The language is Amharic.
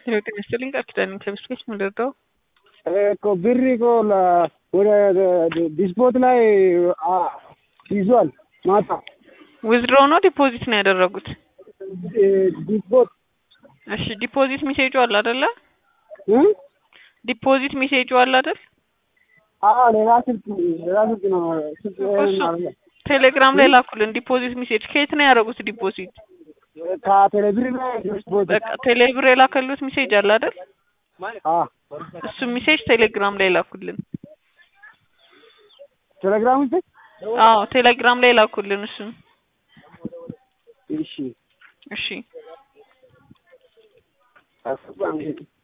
Creo que me estoy encartando que es muy raro. ko birri ko la wala disposal ላይ ይዟል ማታ ዊዝድሮ ነው ዲፖዚት ነው ያደረጉት? ዲፖት እሺ ዲፖዚት ሜሴጁ አለ አይደለ? እ ዲፖዚት ሜሴጁ አለ አይደል? ሌላ ስልክ ነው ቴሌግራም ላይ ላኩልን ዲፖዚት ሜሴጅ። ከየት ነው ያደረጉት ዲፖዚት? ከቴሌብር ላይ ዲፖት በቃ ቴሌብር የላከሉት ሜሴጅ አለ አይደል? እሱ ሜሴጅ ቴሌግራም ላይ ላኩልን። ቴሌግራም ውስጥ ቴሌግራም ላይ ላኩልን እሱ። እሺ እሺ